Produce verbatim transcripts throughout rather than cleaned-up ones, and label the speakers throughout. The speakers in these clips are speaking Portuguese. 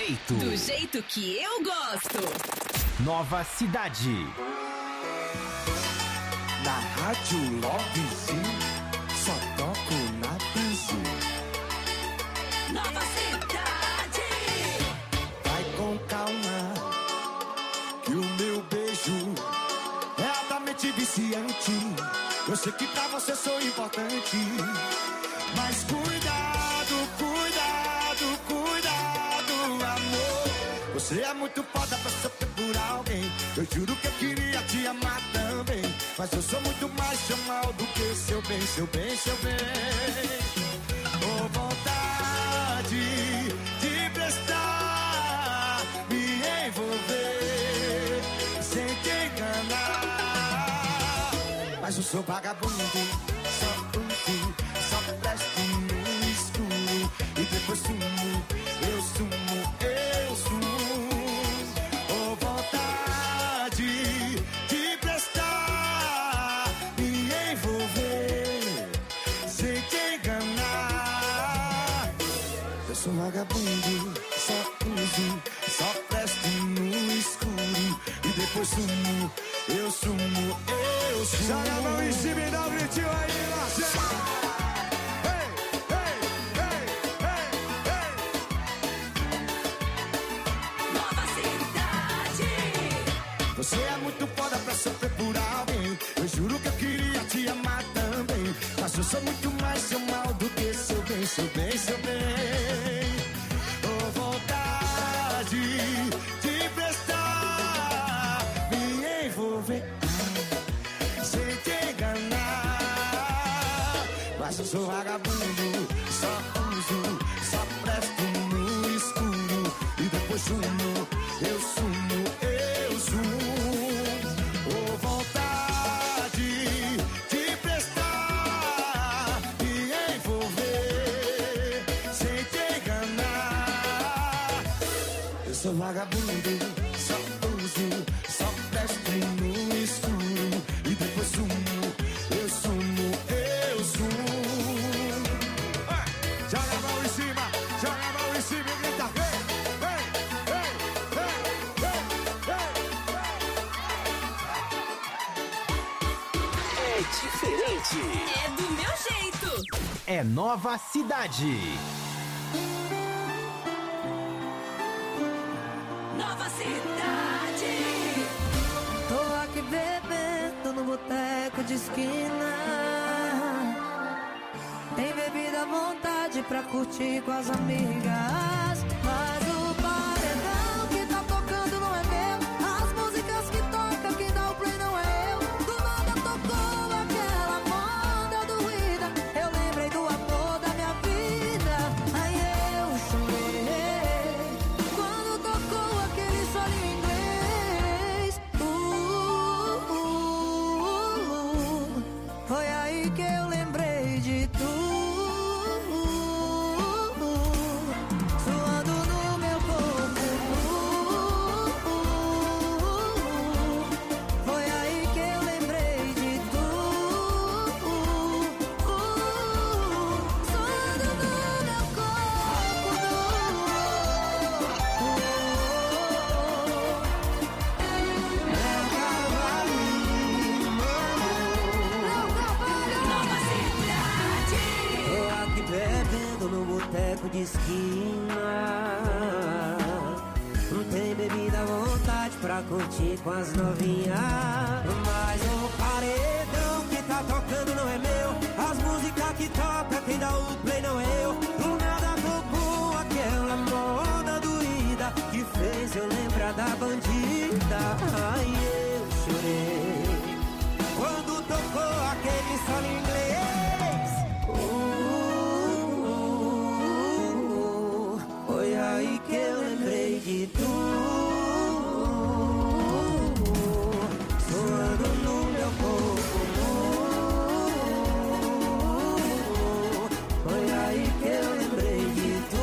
Speaker 1: jeito.
Speaker 2: Do jeito que eu gosto.
Speaker 1: Nova Cidade.
Speaker 3: Na Rádio Lovezinho, só toco na Bizu.
Speaker 2: Nova Cidade.
Speaker 3: Vai com calma, que o meu beijo é altamente viciante. Eu sei que pra você sou importante, mas cuidado, cuidado, cuidado, amor. Você é muito foda pra sofrer por alguém. Eu juro que eu queria te amar também, mas eu sou muito mais seu mal do que seu bem, seu bem, seu bem. Oh, vontade de prestar, me envolver sem te enganar. Mas eu sou vagabundo, só uso, só presto no escuro e depois sumo, eu sumo, eu sumo. Oh, vontade de prestar, me envolver sem te enganar. Eu sou vagabundo, só uso, só presto no escuro e depois sumo, eu sumo, eu sumo. Joga a mão em cima e dá um gritinho aí, Marcelo. Hey, hey, hey, hey, hey.
Speaker 2: Nova Cidade.
Speaker 3: Você é muito foda pra sofrer por alguém. Eu juro que eu queria te amar também, mas eu sou muito mais seu mal do que seu bem, seu bem, seu bem. Oh, vontade de prestar, me envolver sem te enganar. Mas eu sou vagabundo, só uso, só presto no escuro e depois sumo, eu sumo, eu sumo. Oh, vontade de prestar, me envolver sem te enganar. Eu sou vagabundo, só uso, só presto no escuro e depois sumo, eu sumo, eu sumo. Ah, joga a mão em cima, joga a mão em cima e grita, vem, vem, vem, vem, vem,
Speaker 1: É diferente.
Speaker 2: É do meu jeito.
Speaker 1: É Nova Cidade.
Speaker 2: Nova Cidade.
Speaker 4: Tô aqui bebendo no boteco de esquina. Tem bebida à vontade pra curtir com as amigas. Mas o paredão que tá tocando não é meu. As músicas que toca, quem dá o play não é eu. Do nada tocou aquela moda doída. Eu lembrei do amor da minha vida. Aí eu chorei quando tocou aquele solinho inglês. Uh, uh, uh, Foi aí que eu lembrei de tu. Suando no meu corpo. Uh, Foi aí que eu lembrei de tu. Suando no meu corpo.
Speaker 2: Nova Cidade.
Speaker 4: Tô aqui bebendo no boteco de esquina. Não tem bebida à vontade pra curtir com as novinhas. Mas o paredão que tá tocando não é meu. As músicas que toca, quem dá o play não é eu. Do nada tocou aquela moda doída que fez eu lembrar da bandida. Ai, eu chorei quando tocou aquele solo inglês. Uh, Foi aí que eu lembrei de tu. Suando no meu corpo. Foi aí que eu lembrei de tu.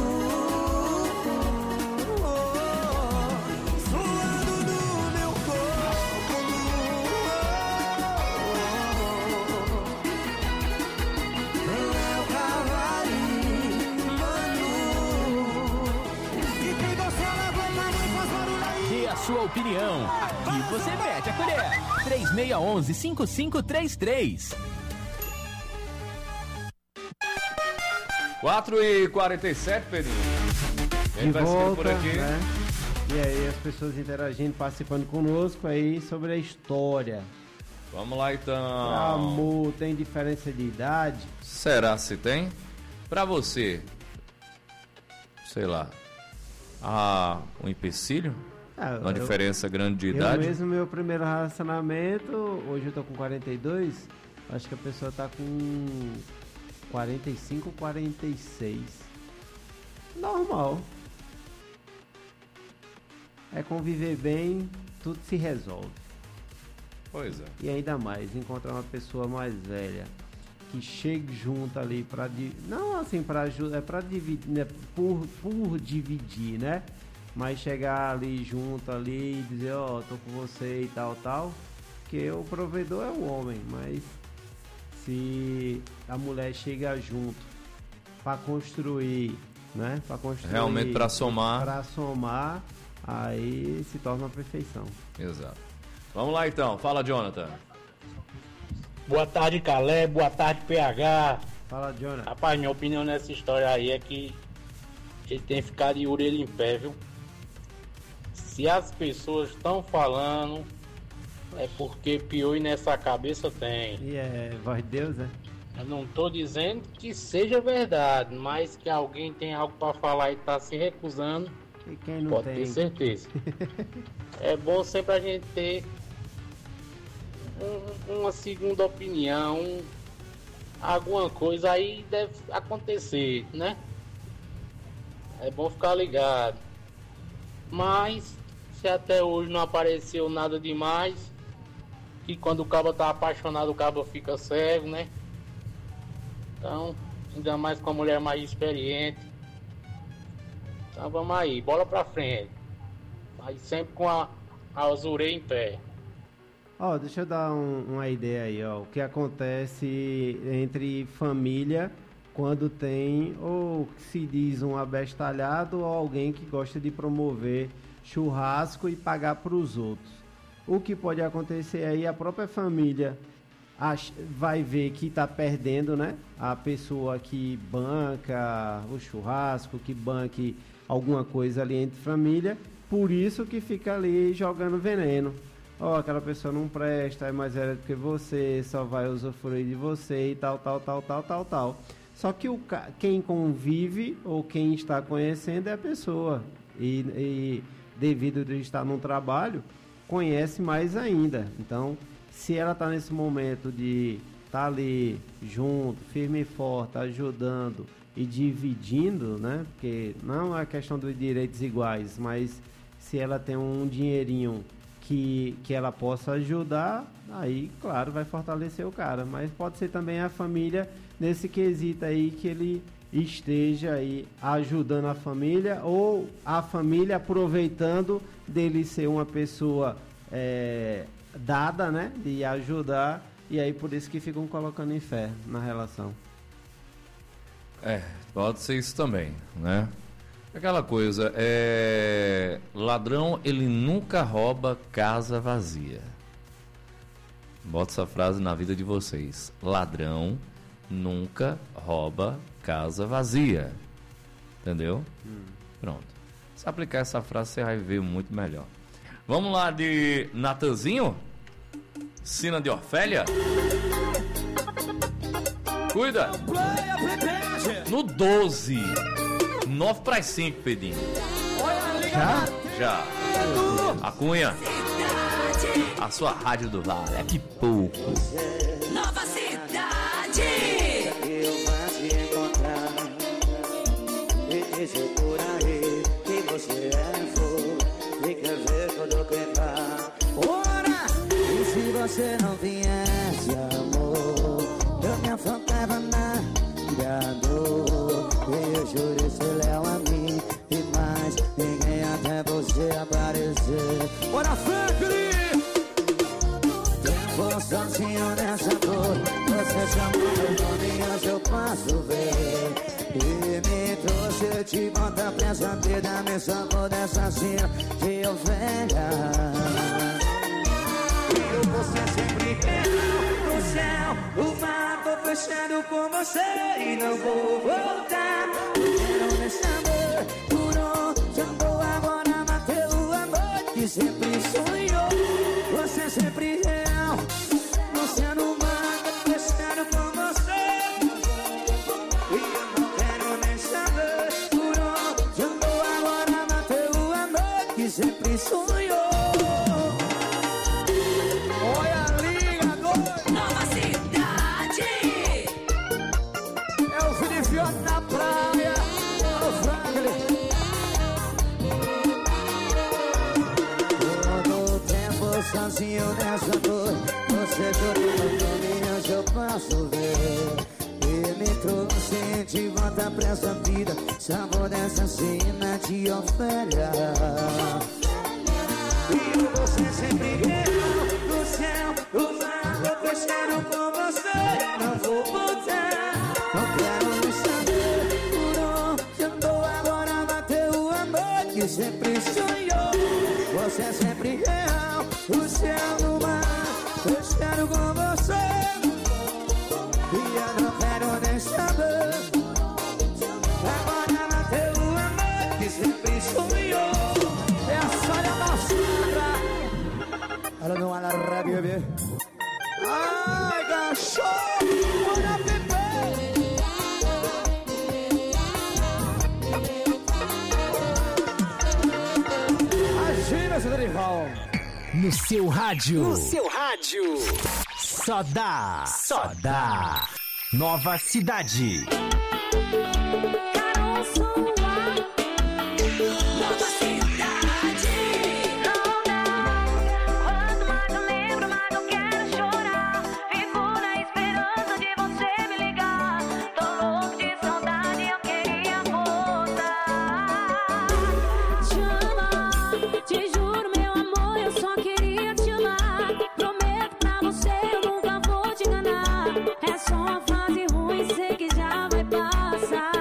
Speaker 4: Suando no meu corpo.
Speaker 1: opinião. Aqui você mete a colher. três seis um um, cinco cinco três três.
Speaker 5: quatro e quarenta e sete, Pedrinho. A gente
Speaker 6: De
Speaker 5: vai seguindo
Speaker 6: volta,
Speaker 5: por aqui.
Speaker 6: né? E aí as pessoas interagindo, participando conosco aí sobre a história.
Speaker 5: Vamos lá então.
Speaker 6: Amor, tem diferença de idade?
Speaker 5: Será se tem? Pra você, sei lá, há um empecilho?
Speaker 6: Ah,
Speaker 5: Uma
Speaker 6: eu-
Speaker 5: diferença grande de
Speaker 6: Eu
Speaker 5: idade?
Speaker 6: mesmo, meu primeiro relacionamento, hoje eu tô com quarenta e dois, acho que a pessoa tá com quarenta e cinco, quarenta e seis. Normal. É conviver bem, tudo se resolve.
Speaker 5: Pois é.
Speaker 6: E ainda mais, encontrar uma pessoa mais velha que chegue junto ali para não assim para ajudar, é para dividir, né, por por dividir, né? Mas chegar ali junto ali e dizer, ó, tô com você e tal, tal, porque o provedor é o homem, mas se a mulher chega junto para construir, né? Para construir
Speaker 5: Realmente pra somar.
Speaker 6: para somar, aí se torna uma perfeição.
Speaker 5: Exato. Vamos lá então, fala, Jonathan.
Speaker 7: Boa tarde, Calé. Boa tarde, P H.
Speaker 6: Fala, Jonathan.
Speaker 7: Rapaz, minha opinião nessa história aí é que ele tem que ficar de orelha em pé, viu? Se as pessoas estão falando, é porque pior nessa cabeça tem.
Speaker 6: E é voz de Deus, né?
Speaker 7: Eu não tô dizendo que seja verdade, mas que alguém tem algo para falar e tá se recusando,
Speaker 6: E quem não
Speaker 7: pode
Speaker 6: tem?
Speaker 7: ter certeza. É bom sempre a gente ter um- uma segunda opinião, um- alguma coisa aí deve acontecer, né? É bom ficar ligado. Mas se até hoje não apareceu nada demais, que quando o cabo tá apaixonado o cabo fica cego, né? Então, ainda mais com a mulher mais experiente. Então vamos aí, bola pra frente. Mas sempre com a, as orelhas em pé.
Speaker 6: Ó, deixa eu dar um- uma ideia aí, ó. O que acontece entre família quando tem, ou se diz um abestalhado, ou alguém que gosta de promover churrasco e pagar para os outros. O que pode acontecer aí, a própria família ach- vai ver que está perdendo, né? A pessoa que banca o churrasco, que banque alguma coisa ali entre família, por isso que fica ali jogando veneno. Ó, aquela pessoa não presta, é mais velha do que você, só vai usufruir de você e tal, tal, tal, tal, tal, tal. Só que o, ca- quem convive ou quem está conhecendo é a pessoa. E, e devido a estar num trabalho, conhece mais ainda. Então, se ela está nesse momento de estar ali junto, firme e forte, ajudando e dividindo, né? Porque não é questão dos direitos iguais, mas se ela tem um dinheirinho que, que ela possa ajudar, aí, claro, vai fortalecer o cara. Mas pode ser também a família nesse quesito aí que ele esteja aí ajudando a família ou a família aproveitando dele ser uma pessoa é, dada, né? De ajudar, e aí por isso que ficam colocando em fé na relação.
Speaker 5: É, pode ser isso também, né? Aquela coisa, é... ladrão, ele nunca rouba casa vazia. Bota essa frase na vida de vocês. Ladrão nunca rouba casa vazia. Entendeu? Hum. Pronto. Se aplicar essa frase, você vai ver muito melhor. Vamos lá de Natanzinho? Sina de Ofélia? Cuida! No doze. nove para as cinco, Pedinho.
Speaker 6: Já?
Speaker 5: Já. A Cunha. A sua rádio do Vale. É que pouco.
Speaker 2: Nova Cidade.
Speaker 3: Eu vou te encontrar e dizer por aí que você é flor e quer ver tudo que dá. Ora! E se você não viesse, amor, eu me afogava na dor. E eu juro ser leal a mim e mais ninguém até você aparecer. Ora, Franklin! Vou sozinho nessa dor. Você chamou meu nome, hoje eu posso ver. E me trouxe sente bota pressa, vida, me sabor dessa cena de ovelha. E você sempre quer no céu, o mar, tô fechando com você e não vou voltar. Quero me saber por onde andou agora, bateu o amor que sempre sonhou. Você sempre real, no céu, no mar, tô fechando com você. E eu não quero nem saber por onde andou agora, bateu o amor que sempre sonhou. Olha a liga agora.
Speaker 2: Nova cidade.
Speaker 3: É o Filipione na praia. O Franklin. Todo tempo sozinho nessa dor, você chorando por mim, hoje eu posso ver. E me trouxe de volta pra essa vida, sabor dessa cena de ovelha. E você sempre real no céu, o mar, tô fechando com você, não vou voltar. Não quero nem saber por onde andou agora, bateu o amor que sempre sonhou. Você é sempre real, o céu, no mar, fechando com você. E eu não quero nem saber, agora bateu o amor que sempre sonhou. É a Sônia da Sombra. Ela não ela rádio, bebê. Ai, cachorro, bora beber. Imagina esse Dorival.
Speaker 1: No seu rádio.
Speaker 8: No seu rádio.
Speaker 1: Só dá. Só dá. Nova cidade.
Speaker 2: Nova cidade. Não dá. Quanto mais eu lembro, mais eu quero chorar. Fico na esperança de você me ligar. Tô louco de saudade, eu queria voltar. Te amar, te juro, meu amor, eu só queria te amar. Prometo pra você, eu nunca vou te enganar. É só uma fase ruim, sei que já vai passar.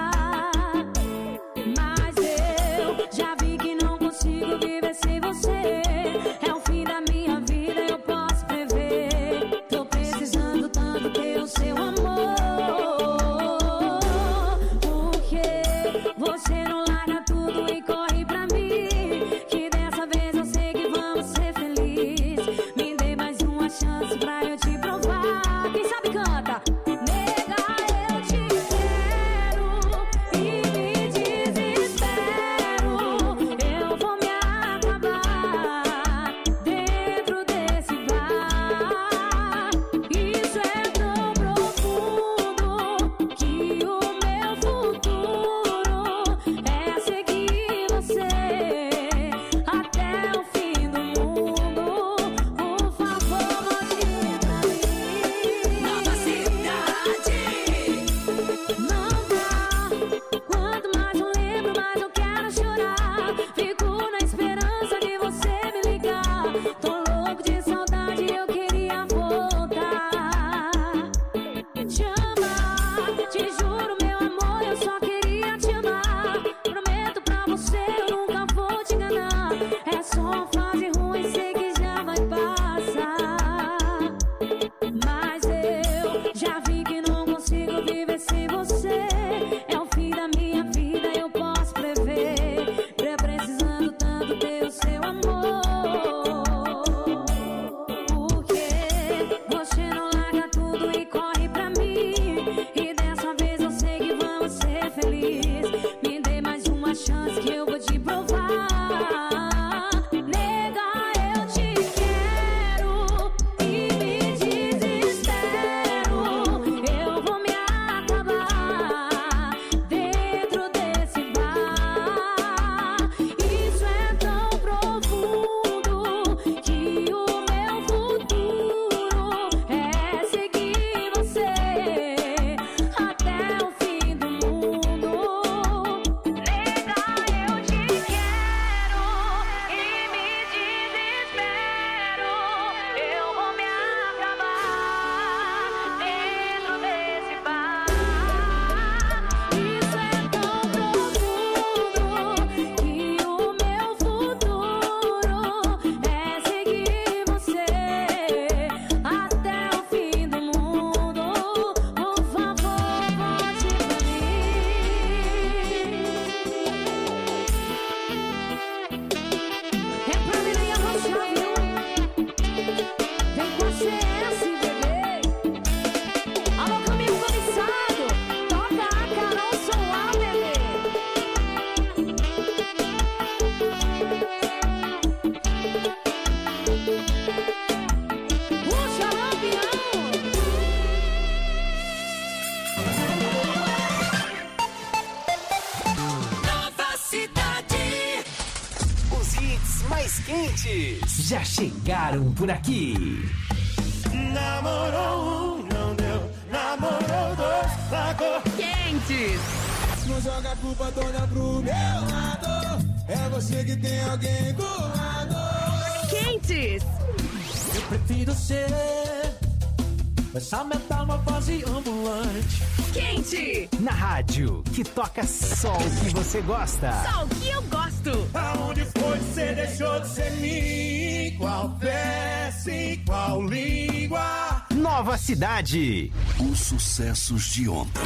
Speaker 1: já chegaram por aqui.
Speaker 3: Namorou um, não deu. Namorou dois, largou.
Speaker 2: Quentes.
Speaker 3: Não joga a culpa toda pro meu lado. É você que tem alguém do lado.
Speaker 2: Quentes.
Speaker 3: Eu prefiro ser essa metamorfose ambulante.
Speaker 2: Quente.
Speaker 1: Na rádio, que toca só o que você gosta.
Speaker 2: Só o que eu gosto.
Speaker 3: Aonde foi que você deixou de ser mim? Qual peça e qual língua?
Speaker 1: Nova Cidade.
Speaker 8: Os sucessos de ontem.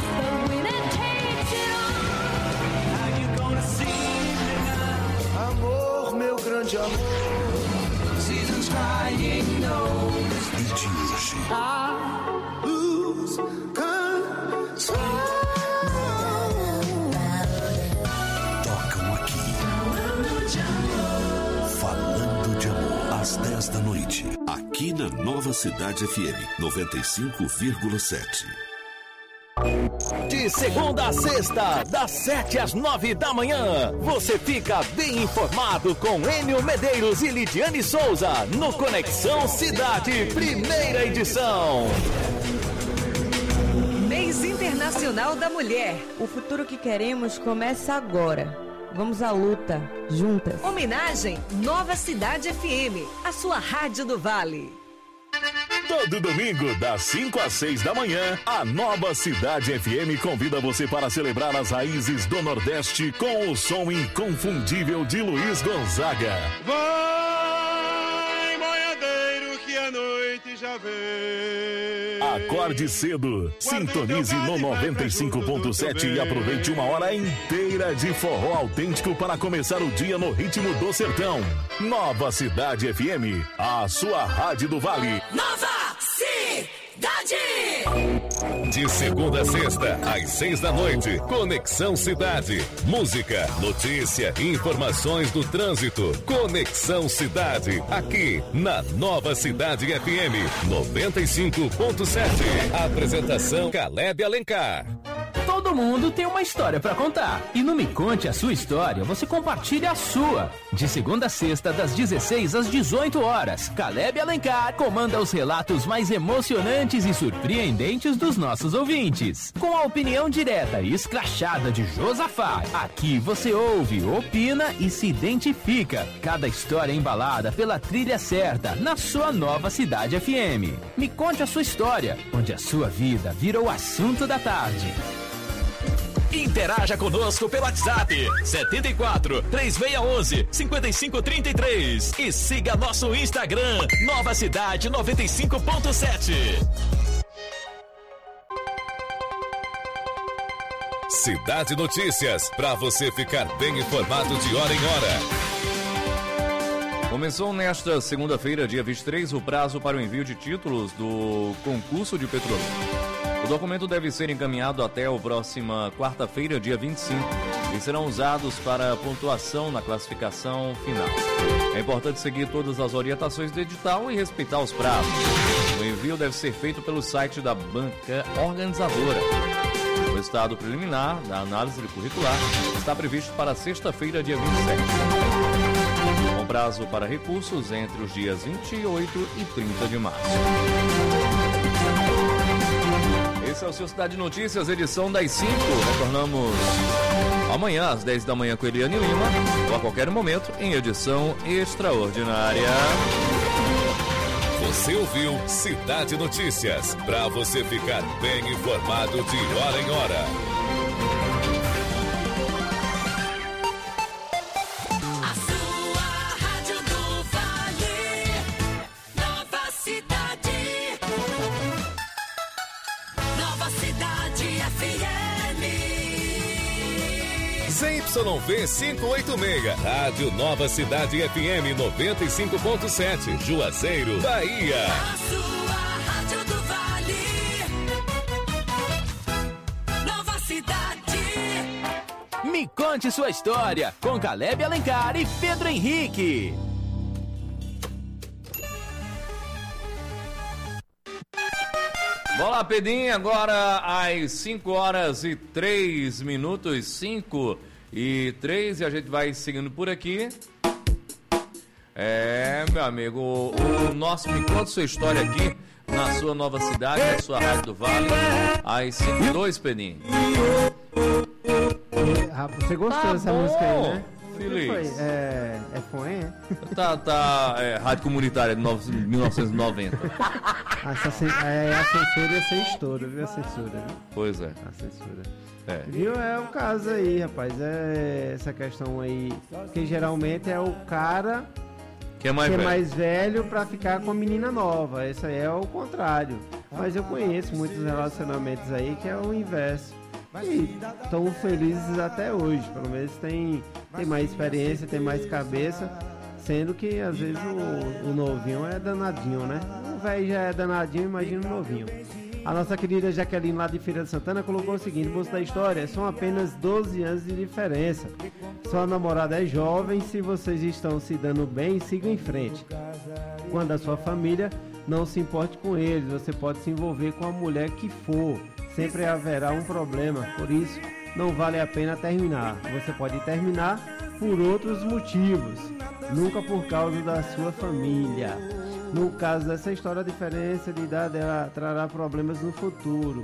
Speaker 3: Amor, meu grande amor. Seasons crying no.
Speaker 8: E de hoje.
Speaker 3: I lose control.
Speaker 8: Tocam aqui. Falando de amor. Às dez da noite. Aqui na Nova Cidade F M noventa e cinco vírgula sete.
Speaker 1: De segunda a sexta, das sete às nove da manhã, você fica bem informado com Enio Medeiros e Lidiane Souza no Conexão Cidade, primeira edição.
Speaker 9: Mês Internacional da Mulher. O futuro que queremos começa agora. Vamos à luta, juntas.
Speaker 2: Homenagem Nova Cidade F M, a sua rádio do Vale.
Speaker 10: Todo domingo, das cinco às seis da manhã, a Nova Cidade F M convida você para celebrar as raízes do Nordeste com o som inconfundível de Luiz Gonzaga.
Speaker 3: Vai, boiadeiro, que a noite já vem.
Speaker 10: Acorde cedo, sintonize no noventa e cinco ponto sete e aproveite uma hora inteira de forró autêntico para começar o dia no ritmo do sertão. Nova Cidade F M, a sua rádio do Vale.
Speaker 2: Nova Cidade!
Speaker 10: De segunda a sexta, às seis da noite, Conexão Cidade. Música, notícia, informações do trânsito. Conexão Cidade, aqui na Nova Cidade F M noventa e cinco ponto sete. Apresentação Caleb Alencar.
Speaker 1: Todo mundo tem uma história pra contar. E no Me Conte a Sua História, você compartilha a sua. De segunda a sexta, das dezesseis às dezoito horas, Caleb Alencar comanda os relatos mais emocionantes e surpreendentes dos nossos ouvintes. Com a opinião direta e escrachada de Josafá, aqui você ouve, opina e se identifica. Cada história embalada pela trilha certa, na sua Nova Cidade F M. Me Conte a Sua História, onde a sua vida vira o assunto da tarde.
Speaker 11: Interaja conosco pelo WhatsApp setenta e quatro, três seis um um, cinco cinco três três e siga nosso Instagram Nova Cidade noventa e cinco ponto sete.
Speaker 10: Cidade Notícias, para você ficar bem informado de hora em hora.
Speaker 5: Começou nesta segunda-feira, dia vinte e três, o prazo para o envio de títulos do concurso de petróleo. O documento deve ser encaminhado até a próxima quarta-feira, dia vinte e cinco, e serão usados para pontuação na classificação final. É importante seguir todas as orientações do edital e respeitar os prazos. O envio deve ser feito pelo site da banca organizadora. O resultado preliminar da análise curricular está previsto para sexta-feira, dia vinte e sete. Com prazo para recursos entre os dias vinte e oito e trinta de março. Esse é o seu Cidade Notícias, edição das cinco. Retornamos amanhã às dez da manhã com Eliane Lima, ou a qualquer momento em edição extraordinária.
Speaker 10: Você ouviu Cidade Notícias, para você ficar bem informado de hora em hora.
Speaker 2: A sua rádio do Vale, Nova Cidade. Nova Cidade F M.
Speaker 10: Z Y V quinhentos e oitenta e seis, Rádio Nova Cidade F M noventa e cinco ponto sete, Juazeiro, Bahia.
Speaker 2: A sua rádio do Vale, Nova Cidade.
Speaker 1: Me Conte Sua História, com Caleb Alencar e Pedro Henrique.
Speaker 5: Olá, Pedrinho, agora às cinco horas e três minutos, cinco e três, e a gente vai seguindo por aqui. É, meu amigo, o, o nosso Me Conta Sua História aqui na sua nova cidade, na sua Rádio do Vale, às cinco e dois, Peninho.
Speaker 6: Rapaz, você gostou
Speaker 5: Tá
Speaker 6: dessa
Speaker 5: bom,
Speaker 6: música aí, né?
Speaker 5: feliz.
Speaker 6: Foi? É, é Foen, é?
Speaker 5: Tá, tá, é, Rádio Comunitária de nove- mil novecentos e noventa.
Speaker 6: Essa, cen- é, a censura ia ser estouro, viu? A censura, viu?
Speaker 5: Pois é.
Speaker 6: A censura.
Speaker 5: É.
Speaker 6: Viu? É o caso aí, rapaz. É essa questão aí. Que geralmente é o cara
Speaker 5: Que é mais
Speaker 6: que
Speaker 5: velho.
Speaker 6: é mais velho pra ficar com a menina nova. Esse aí é o contrário. Mas eu conheço muitos relacionamentos aí que é o inverso. E estão felizes até hoje. Pelo menos tem, tem mais experiência, tem mais cabeça. Sendo que às vezes o, o novinho é danadinho, né? O velho já é danadinho, imagina o novinho. A nossa querida Jaqueline lá de Feira de Santana colocou o seguinte: moço da história, são apenas doze anos de diferença. Sua namorada é jovem, se vocês estão se dando bem, sigam em frente. Quando a sua família não se importe com eles, você pode se envolver com a mulher que for. Sempre haverá um problema, por isso não vale a pena terminar. Você pode terminar por outros motivos, nunca por causa da sua família. No caso dessa história, a diferença de idade ela trará problemas no futuro.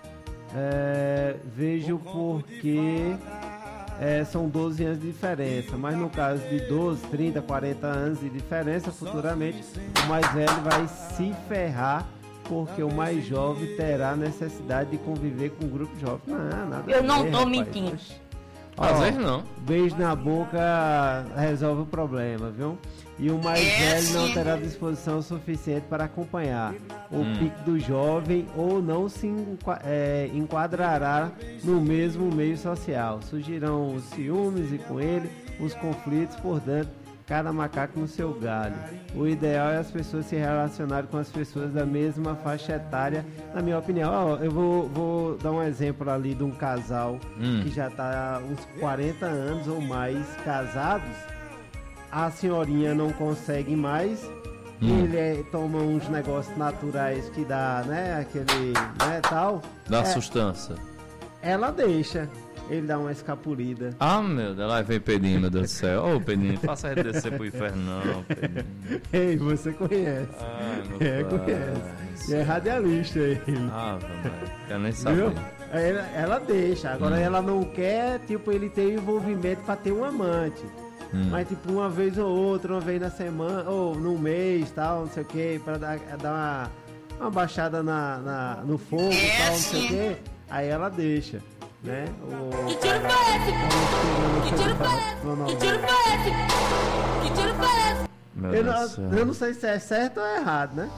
Speaker 6: É, vejo porque é, são doze anos de diferença, mas no caso de doze, trinta, quarenta anos de diferença, futuramente o mais velho vai se ferrar porque o mais jovem terá necessidade de conviver com um grupo jovem. Não, nada
Speaker 9: Eu
Speaker 6: a
Speaker 9: não
Speaker 6: ver,
Speaker 9: tô
Speaker 6: rapaz.
Speaker 9: mentindo.
Speaker 6: Oxi.
Speaker 5: Às
Speaker 6: Ó,
Speaker 5: vezes não.
Speaker 6: Beijo na boca resolve o problema, viu? E o mais velho não terá disposição suficiente para acompanhar o
Speaker 5: Hum.
Speaker 6: pique do jovem ou não se enqua- é, enquadrará no mesmo meio social. Surgirão os ciúmes e com ele os conflitos, portanto, cada macaco no seu galho. O ideal é as pessoas se relacionarem com as pessoas da mesma faixa etária, na minha opinião. Ó, eu vou, vou dar um exemplo ali de um casal
Speaker 5: Hum.
Speaker 6: que já está uns quarenta anos ou mais casados. A senhorinha não consegue mais.
Speaker 5: Hum.
Speaker 6: Ele é- toma uns negócios naturais que dá, né? Aquele, né, tal.
Speaker 5: Da
Speaker 6: É,
Speaker 5: sustância.
Speaker 6: ela deixa. Ele dá uma escapulida.
Speaker 5: Ah, meu Deus, lá vem Pedrinho, meu Deus do céu. Ô, Pedrinho, faça a gente descer pro inferno, não, Pedrinho.
Speaker 6: Ei, você conhece.
Speaker 5: Ah, meu
Speaker 6: É,
Speaker 5: pai.
Speaker 6: conhece. E é radialista ele.
Speaker 5: Ah, velho, quero nem
Speaker 6: Viu?
Speaker 5: saber.
Speaker 6: Aí Ela, ela deixa. Agora
Speaker 5: Hum.
Speaker 6: ela não quer, tipo, ele ter envolvimento pra ter um amante.
Speaker 5: Hum.
Speaker 6: Mas, tipo, uma vez ou outra, uma vez na semana, ou num mês, tal, não sei o que, pra dar, dar uma, uma baixada na, na- no fogo e tal, não sei o que. Aí ela deixa, né? O,
Speaker 2: Que tiro foi esse? Que tiro foi esse? Que tiro foi esse? Que tiro foi esse?
Speaker 5: Meu
Speaker 6: Eu
Speaker 5: Deus
Speaker 6: não,
Speaker 5: do céu.
Speaker 6: eu não sei se é certo ou errado, né?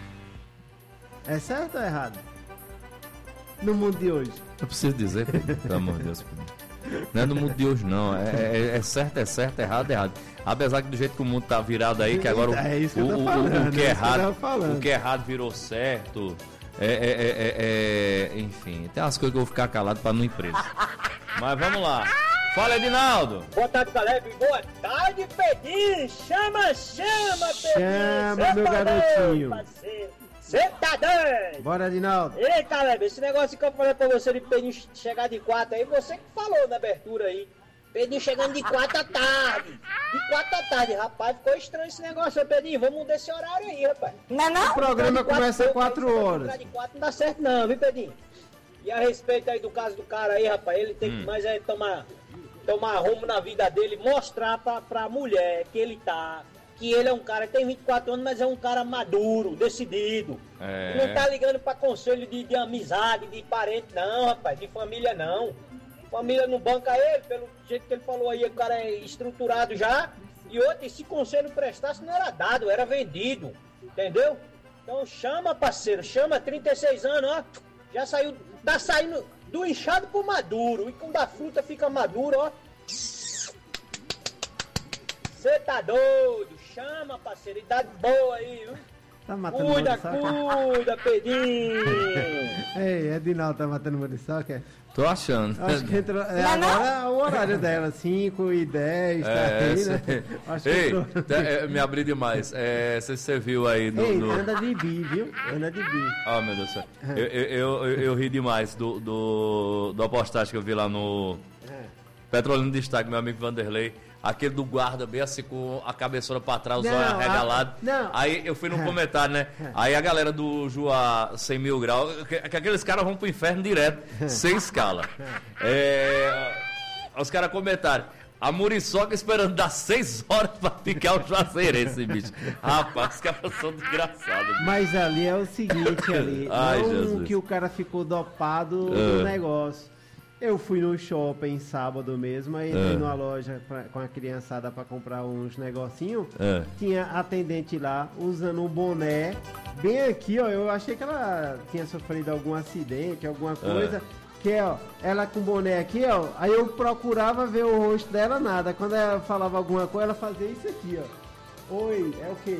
Speaker 6: É certo ou errado? No mundo de hoje.
Speaker 5: Eu preciso dizer, Pedro, pelo amor de Deus. Pedro. Não é no mundo de hoje, não. É, é- é certo, é certo, é errado, é errado. Apesar que do jeito que o mundo tá virado aí, que agora o,
Speaker 6: É isso que eu tô
Speaker 5: o- o-
Speaker 6: falando,
Speaker 5: o que
Speaker 6: é
Speaker 5: é
Speaker 6: isso que eu
Speaker 5: errado,
Speaker 6: tava falando.
Speaker 5: o que é errado virou certo. É, é- é- é- é- enfim, tem umas coisas que eu vou ficar calado pra não ir preso. Mas vamos lá. Fala, Edinaldo.
Speaker 12: Boa tarde, Caleb. Boa tarde, Pedrinho. Chama, chama, Pedrinho.
Speaker 6: Chama,
Speaker 12: Cê
Speaker 6: meu
Speaker 12: tá
Speaker 6: garotinho.
Speaker 12: doido, parceiro. Cê tá doido?
Speaker 6: Bora, Adinaldo.
Speaker 12: Ei, Caleb, esse negócio que eu falei pra você de Pedrinho chegar de quatro aí, você que falou na abertura aí. Pedrinho chegando de quatro à tarde. De quatro à tarde, rapaz, ficou estranho esse negócio, Pedrinho. Vamos mudar esse horário aí, rapaz.
Speaker 9: Não é não?
Speaker 6: O programa
Speaker 12: De quatro,
Speaker 6: começa às
Speaker 12: pouco,
Speaker 6: quatro
Speaker 12: aí,
Speaker 6: horas.
Speaker 12: De quatro não dá certo não, viu, Pedrinho? E a respeito aí do caso do cara aí, rapaz, ele tem
Speaker 5: Hum.
Speaker 12: que mais é tomar, tomar rumo na vida dele, mostrar pra, pra mulher que ele tá, que ele é um cara que tem vinte e quatro anos, mas é um cara maduro, decidido.
Speaker 5: É.
Speaker 12: E não tá ligando pra conselho de, de amizade, de parente, não, rapaz, de família não. Família não banca ele, pelo jeito que ele falou aí, o cara é estruturado já. E outro, e se conselho prestasse, não era dado, era vendido. Entendeu? Então chama, parceiro, chama, trinta e seis anos, ó. Já saiu, tá saindo do inchado pro maduro. E quando a fruta fica madura, ó. Você tá doido? Chama, parceiro, idade boa aí, viu?
Speaker 6: Tá matando
Speaker 12: Cuida,
Speaker 6: muriçoca?
Speaker 12: cuida, Pedrinho.
Speaker 6: Ei, Edinaldo tá matando muriçoca?
Speaker 5: Tô achando.
Speaker 6: Acho que entrou. É,
Speaker 9: Não, não.
Speaker 6: agora é o horário dela, cinco e dez, tá
Speaker 5: É,
Speaker 6: aí,
Speaker 5: cê-
Speaker 6: né? Acho que
Speaker 5: Ei,
Speaker 6: entrou.
Speaker 5: tá, é, me abri demais. É, você você viu aí no.
Speaker 6: Ei,
Speaker 5: no...
Speaker 6: anda de bi, viu? Anda de bi.
Speaker 5: Oh, meu Deus do céu. Eu, eu, eu, eu- eu ri demais do, do, do postagem que eu vi lá no
Speaker 6: É.
Speaker 5: Petrolina Destaque, meu amigo Vanderlei. aquele do guarda bem assim com a cabeçona pra trás, os
Speaker 6: Não,
Speaker 5: olhos
Speaker 6: a-
Speaker 5: arregalados.
Speaker 6: não.
Speaker 5: Aí eu fui no comentário, né? Aí a galera do Joá cem mil graus, que, que aqueles caras vão pro inferno direto, sem escala. É, os caras comentaram. A Muriçoca esperando dar seis horas pra picar o Juazeirense, bicho. Rapaz, os caras são desgraçados.
Speaker 6: Mas ali é o seguinte, ali,
Speaker 5: Ai,
Speaker 6: não
Speaker 5: Jesus.
Speaker 6: que o cara ficou dopado
Speaker 5: É.
Speaker 6: do negócio. Eu fui no shopping sábado mesmo, aí entrei
Speaker 5: É.
Speaker 6: numa loja pra- com a criançada pra comprar uns negocinhos.
Speaker 5: É.
Speaker 6: Tinha atendente lá usando um boné bem aqui, ó. Eu achei que ela tinha sofrido algum acidente, alguma coisa. Que ó, ela com o boné aqui, ó. Aí eu procurava ver o rosto dela, nada. Quando ela falava alguma coisa, ela fazia isso aqui, ó. Oi, é o quê?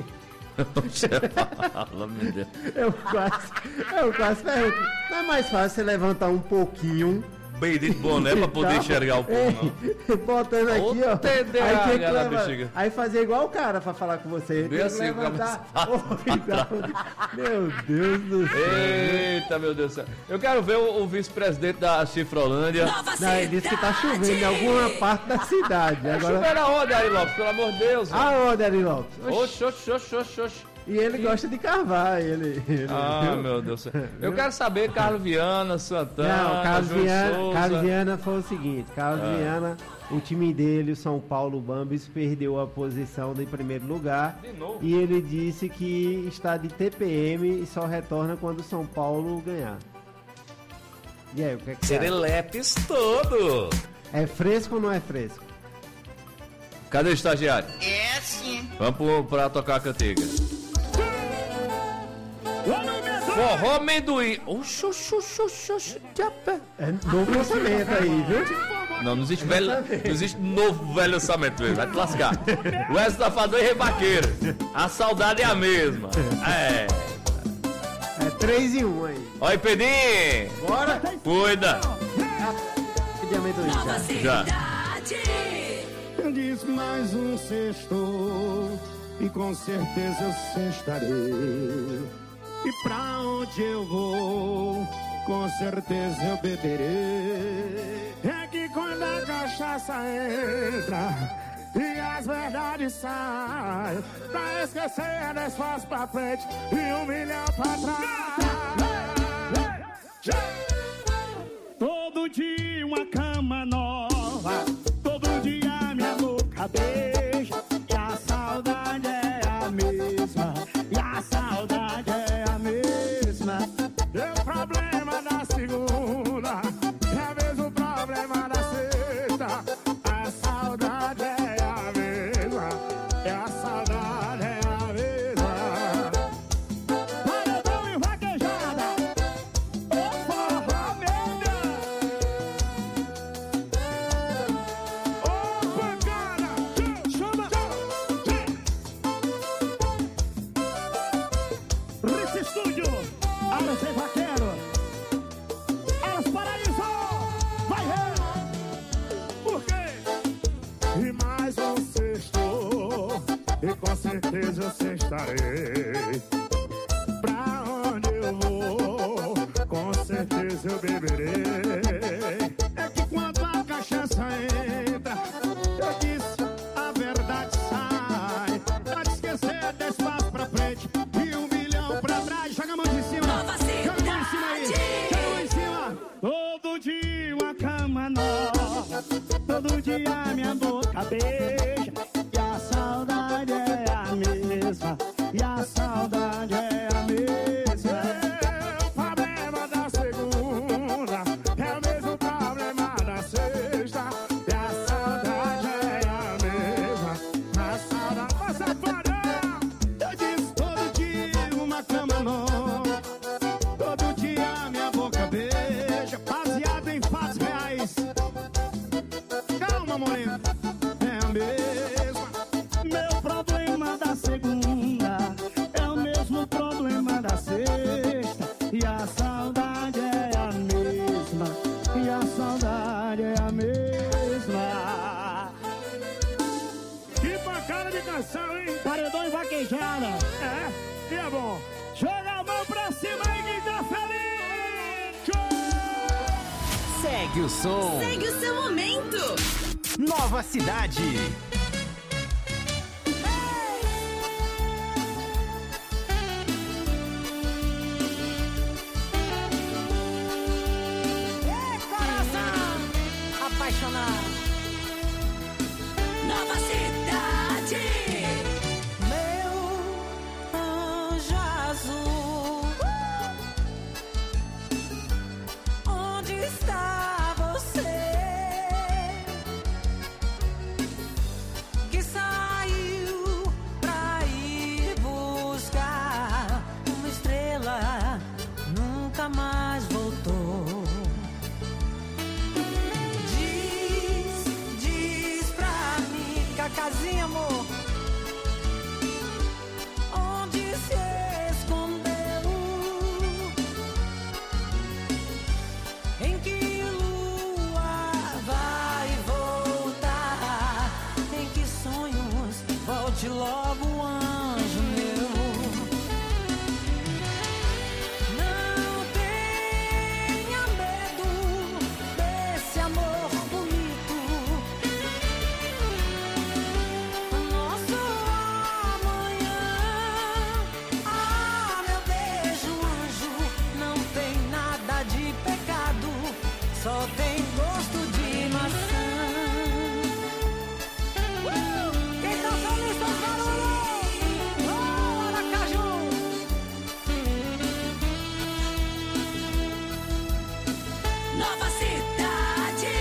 Speaker 5: Fala, meu Deus.
Speaker 6: Eu quase, eu quase pergunto. Não é mais fácil você levantar um pouquinho.
Speaker 5: Bendito boné pra poder
Speaker 6: Tá?
Speaker 5: enxergar o povo,
Speaker 6: Ei, botando aqui,
Speaker 5: Ô,
Speaker 6: ó.
Speaker 5: T D A H
Speaker 6: Aí, tinha que
Speaker 5: na
Speaker 6: leva-
Speaker 5: bexiga.
Speaker 6: aí fazia igual o cara pra falar com você.
Speaker 5: Bem
Speaker 6: Tem que
Speaker 5: assim,
Speaker 6: levantar.
Speaker 5: cabeça
Speaker 6: Oi, meu Deus do céu.
Speaker 5: Eita, meu Deus do céu. Eu quero ver o, o vice-presidente da Chifrolândia.
Speaker 6: Não, ele disse que tá chovendo em alguma parte da cidade.
Speaker 5: Agora... Chover aonde, Ari Lopes? Pelo amor de Deus.
Speaker 6: Aonde, Ari Lopes?
Speaker 5: Oxi, oxi, oxi, oxi, oxi.
Speaker 6: E ele gosta de carvar, ele. ele
Speaker 5: Ah,
Speaker 6: viu?
Speaker 5: meu Deus do céu. Eu quero saber, Carlos Viana, Santana,
Speaker 6: Não, Carlos
Speaker 5: João
Speaker 6: Viana,
Speaker 5: Souza.
Speaker 6: Carlos Viana foi o seguinte, Carlos
Speaker 5: Ah.
Speaker 6: Viana, o time dele, o São Paulo Bambis, perdeu a posição de primeiro lugar.
Speaker 5: De novo?
Speaker 6: E ele disse que está de T P M e só retorna quando o São Paulo ganhar. E aí, o que é que você acha?
Speaker 5: Serelepes todo.
Speaker 6: É fresco ou não é fresco?
Speaker 5: Cadê o estagiário?
Speaker 13: É sim.
Speaker 5: Vamos pro, pra tocar a cantiga. Forró amendoim. Oxi, oxi, oxi, oxi, oxi.
Speaker 6: É novo lançamento aí, viu?
Speaker 5: Não, não existe velho, não existe novo velho lançamento mesmo, vai te lascar. O Wesley Safadão e Rebaqueiro. A saudade é a mesma. É.
Speaker 6: É três em um aí.
Speaker 5: Oi, Pedim.
Speaker 6: Bora?
Speaker 5: Cuida.
Speaker 6: De amendoim já.
Speaker 5: Já.
Speaker 3: Diz mais um sexto e com certeza eu sextarei. E pra onde eu vou, com certeza eu beberei. É que quando a cachaça entra e as verdades saem, pra esquecer dez passos pra frente e um milhão pra trás. Todo dia uma cama nova, todo dia minha boca beija, e a saudade é a mesma, e a saudade é a mesma. E o problema da segunda é o mesmo problema da sexta. A saudade é a mesma, e a saudade é a mesma. Paredão e vaquejada, ô forró merda. Ô pancada, chama. Riff Studio, Alas e Vaquero, Alas Paraíso, vai ver. Por quê? E mais um sexto, e com certeza eu sextarei. Pra onde eu vou, com certeza eu beberei. É que quando a cachaça entra, eu disse, a verdade sai. Pra te esquecer, dez passos pra frente e um milhão pra trás. Joga a mão de cima, joga a mão em cima aí, joga a mão em cima. Todo dia uma cama nova, todo dia minha boca beija, e a saudade é a mesma, e a saudade é a mesma. É o problema da segunda, é o mesmo problema da sexta, e a saudade é a mesma, a saudade. Mas safadão, eu disse todo dia uma cama nova, todo dia minha boca beija, baseado em fatos reais. Calma, morena, é a mesma. Meu problema da segunda é o mesmo problema da sexta, e a saudade é a mesma, e a saudade é a mesma. Que bacana de canção, hein? Paredão e vaquejada. É, e é bom. Joga a mão pra cima aí quem tá feliz.
Speaker 1: Segue o som.
Speaker 13: Segue o seu momento.
Speaker 1: Nova Cidade.
Speaker 4: apaixonar.
Speaker 2: Nova Cidade.
Speaker 4: Meu anjo azul, onde está você? Que saiu pra ir buscar uma estrela, nunca mais voltou. Diz, diz pra mim, Cacazinha, amor, onde se escondeu? Em que lua vai voltar? Em que sonhos volte logo, anjo meu? Não tenha medo desse amor bonito. Nosso amanhã. Ah, meu beijo, anjo, não tem nada de pecado, só tem gosto de maçã. Uh! Quem tá feliz, tá barulho! Oh, Aracaju!
Speaker 2: Nova Cidade.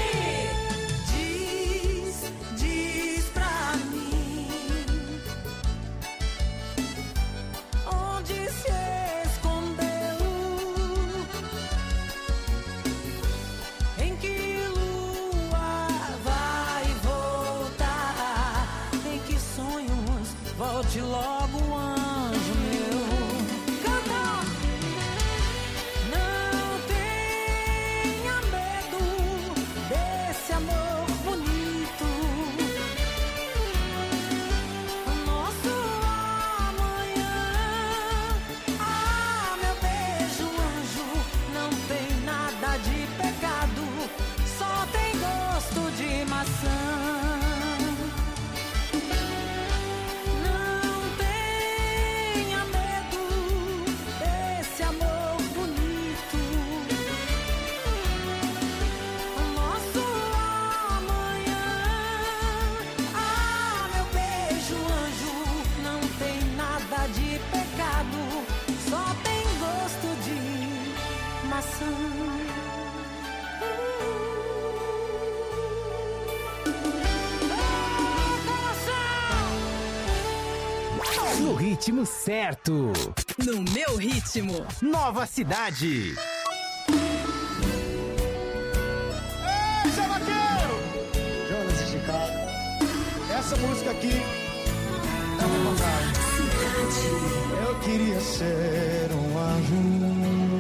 Speaker 4: Diz, diz pra mim, onde se escondeu? Em que lua vai voltar? Em que sonhos volte logo, anjo meu? Canta! Não tenha medo desse amor bonito. Nosso amanhã. Ah, meu beijo, anjo, não tem nada de pecado, só tem gosto de maçã. Não tenha medo desse amor bonito. Nosso amanhã. Ah, meu beijo, anjo, não tem nada de pecado, só tem gosto de maçã.
Speaker 1: No ritmo certo.
Speaker 9: No meu ritmo.
Speaker 1: Nova Cidade.
Speaker 3: Ei, Zé Vaqueiro! Jonas de Chicago. Essa música aqui é uma vontade. Eu queria ser um anjo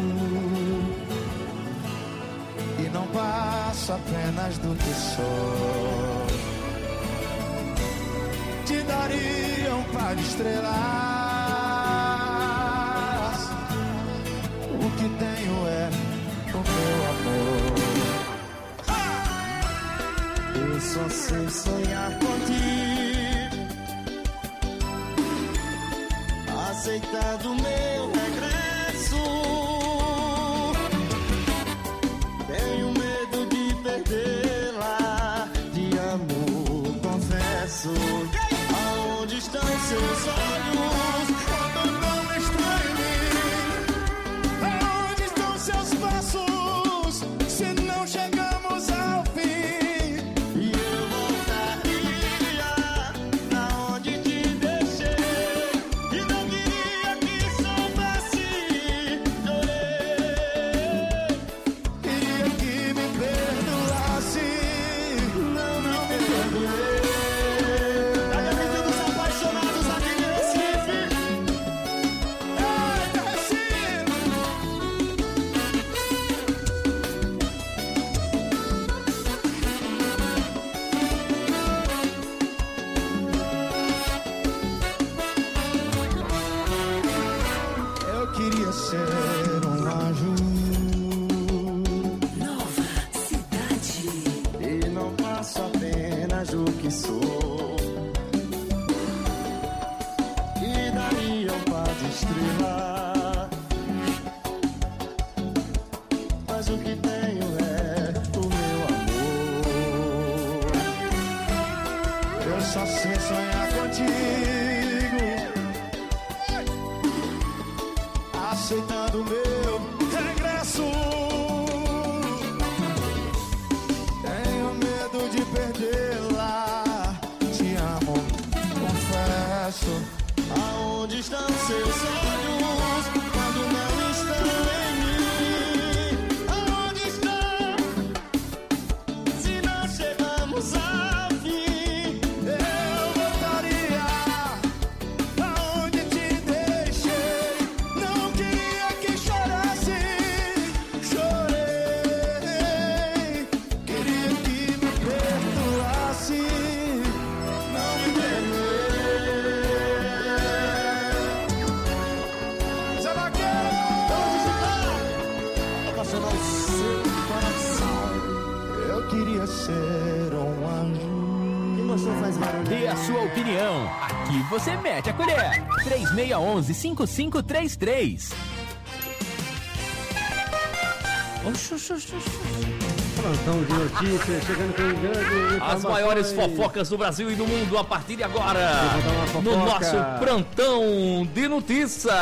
Speaker 3: e não passo apenas do que sou. Te daria um par de estrelas. O que tenho é o meu amor. Eu só sei sonhar contigo, aceitar do meu regresso. Tenho medo de perdê-la, de amor, confesso. Aonde estão seus olhos quando não estão em mim? Aonde estão seus passos se não chegamos ao fim? E eu voltaria na onde te deixei e não queria que soubesse aceitando meu regresso. Tenho medo de perdê-la. Te amo, confesso. Aonde estão seus olhos quando não estão em mim? Aonde estão? Se não chegamos ao fim, eu voltaria aonde te deixei. Não queria que chorasse, chorei. Queria que me perdoasse, não me perdoei. Zé Vaqueiro, onde está? Apaixonar o seu coração. Eu queria ser um anjo.
Speaker 6: Que moção faz barulho?
Speaker 1: Dê a sua opinião. Aqui você mete a colher. três seis um um, cinco cinco três três.
Speaker 5: Oxi, oxi, oxi, oxi.
Speaker 6: Plantão de notícias, chegando com grande
Speaker 5: As
Speaker 6: informações.
Speaker 5: maiores fofocas do Brasil e do mundo a partir de agora.
Speaker 6: Eu vou dar uma fofoca.
Speaker 5: No nosso plantão de notícia.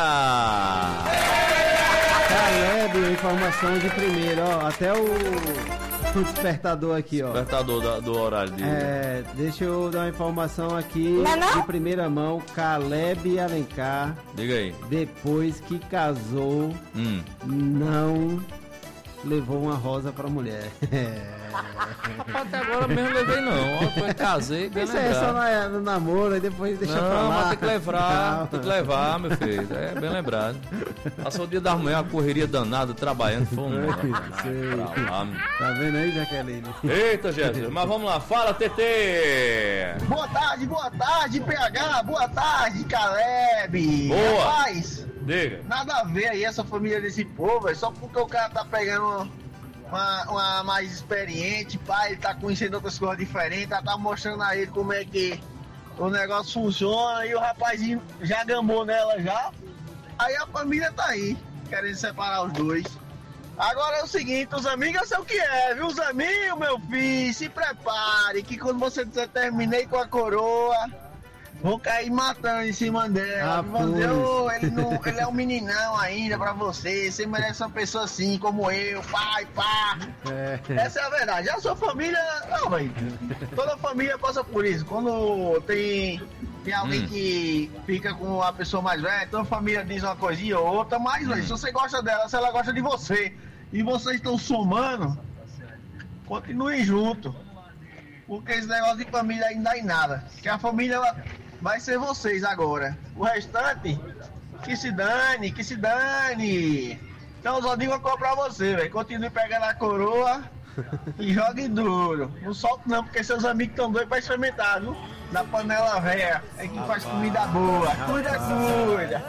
Speaker 6: Caleb, informação de primeira, ó. Até o, o despertador aqui, ó.
Speaker 5: Despertador da- do horário de.
Speaker 6: É, deixa eu dar uma informação aqui
Speaker 9: Não é não?
Speaker 6: de primeira mão. Caleb Alencar,
Speaker 5: Diga aí.
Speaker 6: depois que casou,
Speaker 5: Hum.
Speaker 6: não levou uma rosa pra mulher.
Speaker 5: Rapaz, até agora mesmo levei não. Ó, Depois casei, bem
Speaker 6: Isso aí é só
Speaker 5: lembrado.
Speaker 6: no, no namoro, aí depois deixa pra
Speaker 5: Não,
Speaker 6: lá.
Speaker 5: mas tem que levar,
Speaker 6: Calma.
Speaker 5: tem que levar, meu filho. É bem lembrado. Passou o dia das mulheres, uma correria danada, trabalhando, fomos
Speaker 6: Sei.
Speaker 5: pra lá, meu.
Speaker 6: Tá vendo aí, Jaqueline?
Speaker 5: Eita, Jesus, mas vamos lá, fala, T T!
Speaker 13: Boa tarde, boa tarde, P H, boa tarde, Caleb.
Speaker 5: Boa.
Speaker 13: Rapaz,
Speaker 5: Diga.
Speaker 13: nada a ver aí essa família desse povo, véio, só porque o cara tá pegando uma, uma, uma mais experiente, pai, ele tá conhecendo outras coisas diferentes, ela tá mostrando a ele como é que o negócio funciona e o rapazinho já gamou nela já. Aí a família tá aí, querendo separar os dois. Agora é o seguinte, os amigos eu sei o que é, viu? Os amigos, meu filho, se prepare, que quando você dizer terminei com a coroa, vou cair matando em cima dela.
Speaker 6: Ah,
Speaker 13: Vão dizer,
Speaker 6: pois.
Speaker 13: "Ô, ele, não, ele é um meninão ainda pra você, você merece uma pessoa assim como eu, pai, pá.
Speaker 6: É.
Speaker 13: Essa é a verdade. A sua família, não, velho. Toda família passa por isso. Quando tem, tem alguém
Speaker 5: Hum.
Speaker 13: que fica com a pessoa mais velha, toda família diz uma coisinha ou outra, mas, velho, se você gosta dela, se ela gosta de você, e vocês estão somando, continuem junto. Porque esse negócio de família ainda dá em nada. Que a família ela vai ser vocês agora. O restante, que se dane, que se dane. Então eu só digo uma coisa pra você, velho. Continue pegando a coroa e jogue duro. Não solte não, porque seus amigos estão doidos pra experimentar, viu? Da panela velha, é que faz comida boa. Cuida, cuida.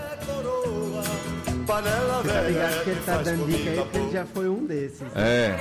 Speaker 3: Panela
Speaker 6: Tá
Speaker 3: velha
Speaker 6: ligado que ele tá
Speaker 3: faz
Speaker 6: dando dica aí,
Speaker 3: comida
Speaker 6: porque ele já foi um desses.
Speaker 5: É.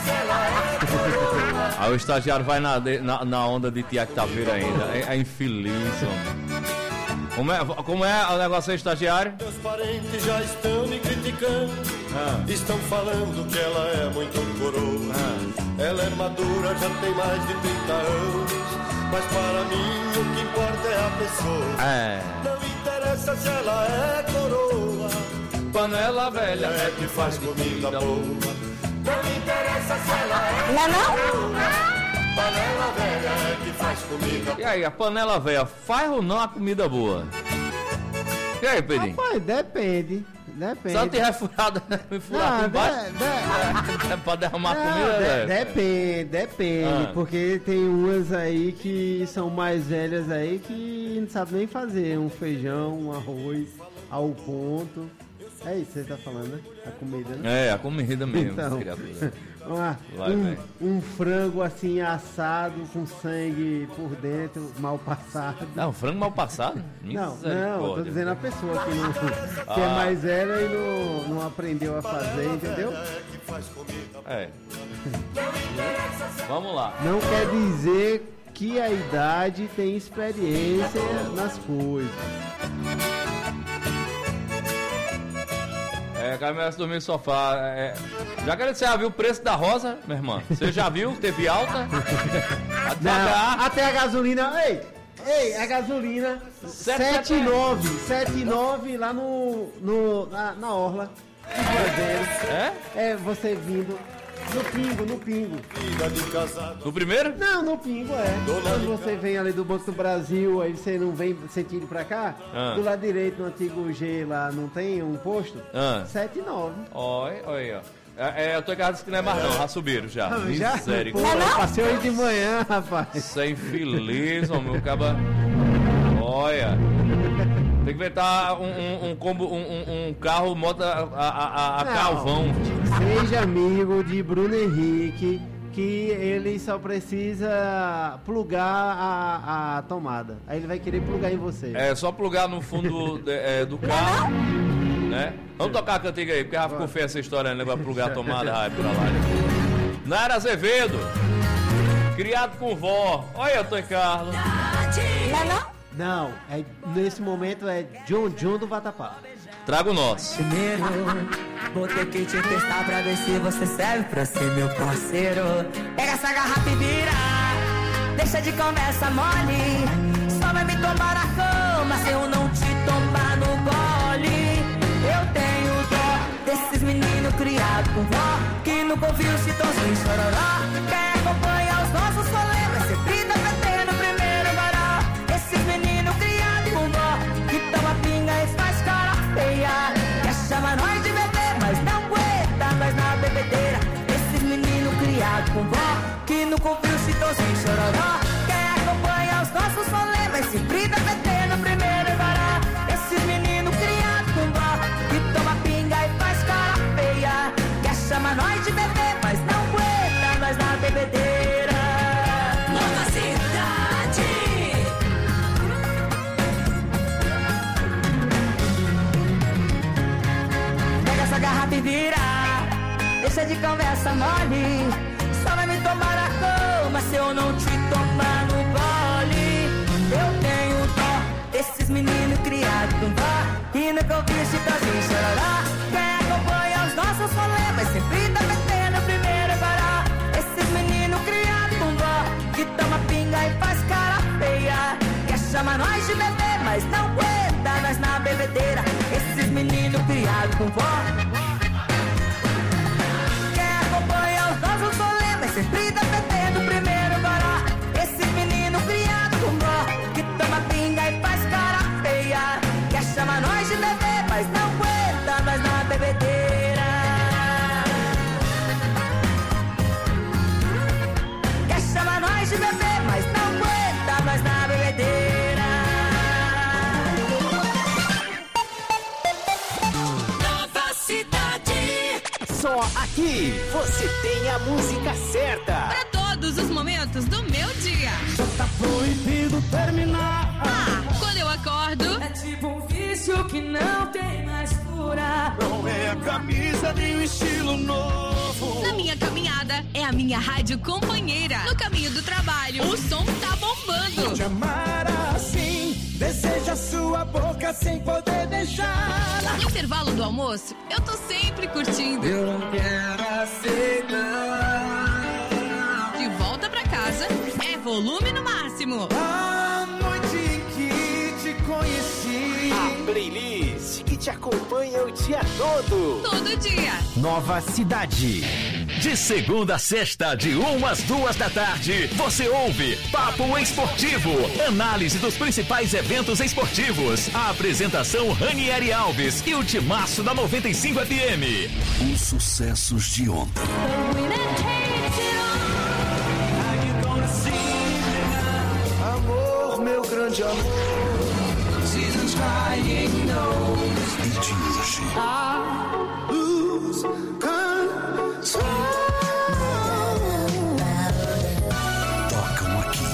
Speaker 5: Aí o estagiário vai na, de- na, na onda de Tiago Taveira ainda. É, é infeliz, homem. Como é, como é o negócio aí, estagiário?
Speaker 3: Meus parentes já estão me criticando.
Speaker 5: Ah.
Speaker 3: Estão falando que ela é muito coroa. Ela é madura, já tem mais de trinta anos. Mas para mim o que importa é a pessoa.
Speaker 5: É.
Speaker 3: Não interessa se ela é coroa.
Speaker 5: Panela velha
Speaker 3: É que faz comida boa. Não interessa se ela é
Speaker 9: Não é não?
Speaker 3: panela velha, é que faz comida boa.
Speaker 5: E aí, a panela velha faz ou não a comida boa? E aí, Pedrinho?
Speaker 6: Rapaz, depende. Depende.
Speaker 5: Só tiver furado, furado
Speaker 6: Não,
Speaker 5: embaixo.
Speaker 6: de- de-
Speaker 5: É pra derramar
Speaker 6: Não,
Speaker 5: comida,
Speaker 6: de-
Speaker 5: velho.
Speaker 6: depende, depende,
Speaker 5: Ah.
Speaker 6: porque tem umas aí que são mais velhas aí que não sabem nem fazer um feijão, um arroz ao ponto. É isso que você tá falando, né? A comida, né?
Speaker 5: É, a comida mesmo,
Speaker 6: Então,
Speaker 5: criatura.
Speaker 6: uma-
Speaker 5: Vai,
Speaker 6: um,
Speaker 5: vai.
Speaker 6: um frango assim assado com sangue por dentro, mal passado.
Speaker 5: Não, frango mal passado?
Speaker 6: Não, não, tô
Speaker 5: Misericórdia.
Speaker 6: dizendo a pessoa que, não, que é
Speaker 5: Ah.
Speaker 6: mais velha e não, não aprendeu a fazer, entendeu?
Speaker 5: É. Vamos lá.
Speaker 6: Não quer dizer que a idade tem experiência nas coisas.
Speaker 5: É, cara, merece dormir no sofá. É, já que você já viu o preço da rosa, minha irmã? Você já viu? Teve alta?
Speaker 6: Não, até a gasolina. Ei, Ei, a gasolina sete e nove, sete e nove lá no, no, na, na Orla.
Speaker 5: É?
Speaker 6: É, você vindo no Pingo, no Pingo.
Speaker 5: No primeiro?
Speaker 6: Não, no Pingo, é. Quando você vem ali do Banco do Brasil, aí você não vem sentido pra cá,
Speaker 5: Ah.
Speaker 6: do lado direito, no antigo G lá, não tem um posto?
Speaker 5: Ah.
Speaker 6: sete e nove.
Speaker 5: Olha, olha, ó. É, é, eu tô errado que não é mais não, já subiram já.
Speaker 6: Ah, já?
Speaker 5: Misericórdia.
Speaker 6: Pô, eu passei hoje de manhã, rapaz.
Speaker 5: Sem feliz, homem, o caba. Olha. Tem que inventar um, um, um combo, um, um, um carro moto a, a, a, a
Speaker 6: Não.
Speaker 5: carvão.
Speaker 6: Seja amigo de Bruno Henrique, que ele só precisa plugar a, a tomada. Aí ele vai querer plugar em você.
Speaker 5: É só plugar no fundo de- é, do carro, né? Vamos tocar a cantiga aí, porque já ficou feia essa história, né? Negócio de plugar a tomada, ai, pra lá. Nara Azevedo, criado com vó. Olha, Antônio Carlos.
Speaker 6: Não, não? Não, é, nesse momento é John John do Vatapá.
Speaker 5: Traga o nosso.
Speaker 14: Primeiro, vou ter que te testar pra ver se você serve pra ser meu parceiro. Pega essa garrafa e vira, deixa de conversa mole. Só vai me tomar na cama se eu não te tomar no gole. Eu tenho dó desses meninos criados com vó, que nunca ouviu o Chitãozinho Chororó. Quem acompanha os nossos rolês vai sempre tá metendo o primeiro varó. Esses meninos criados com vó, que toma pinga e faz cara feia. Quer chamar nós de bebê, mas não aguenta nós na bebedeira. Esses meninos criados com vó, que nunca ouviu o Chitãozinho Chororó. Quem acompanha os nossos rolês vai sempre tá metendo o primeiro varó. Esses meninos criados com vó, que toma pinga e faz cara feia. Quer chamar nós de bebê, mas não aguenta nós na bebedeira. Nova cidade. Pega essa garrafa e vira, deixa de conversa mole. Só vai me tomar a cama se eu não te tomar no gole. Eu tenho dó desses meninos criados com vó, que nunca ouviu o Chitãozinho Chororó. Quem acompanha os nossos rolês vai sempre tá metendo o primeiro varó. Esses meninos criados com vó, que toma pinga e faz cara feia. Quer chamar nós de bebê, mas não aguenta nós na bebedeira. Esses meninos criados com vó, quem acompanha os nossos rolês vai sempre tá metendo o primeiro varó. Esses meninos criados com vó, que toma pinga e faz cara feia. Quer chamar nós de bebê, mas não aguenta nós na bebedeira. Quer chamar nós de bebê, mas não aguenta nós na bebedeira. Nova cidade.
Speaker 15: Só aqui você tem a música certa.
Speaker 16: Para todos os momentos do meu dia.
Speaker 3: Tá proibido terminar.
Speaker 16: Ah, quando eu acordo.
Speaker 14: É tipo um vício que não tem mais cura.
Speaker 3: Não é a camisa nem o estilo novo.
Speaker 16: Na minha caminhada, é a minha rádio companheira. No caminho do trabalho, o som tá bombando.
Speaker 3: Te amar assim, deseja sua boca sem poder deixá-la.
Speaker 16: No intervalo do almoço, eu tô sempre curtindo.
Speaker 3: Eu não quero aceitar.
Speaker 16: De volta pra casa, é volume no máximo.
Speaker 3: A noite em que te conheci.
Speaker 15: A playlist que te acompanha o dia todo.
Speaker 16: Todo dia.
Speaker 11: Nova Cidade. De segunda a sexta, de uma às duas da tarde, você ouve Papo Esportivo. Análise dos principais eventos esportivos. A apresentação Ranieri Alves e o timaço da noventa e cinco F M.
Speaker 8: Os sucessos de ontem.
Speaker 3: Amor, meu grande amor. Seasons crying no.
Speaker 8: E de hoje.
Speaker 3: I lose control.
Speaker 8: Tocam aqui.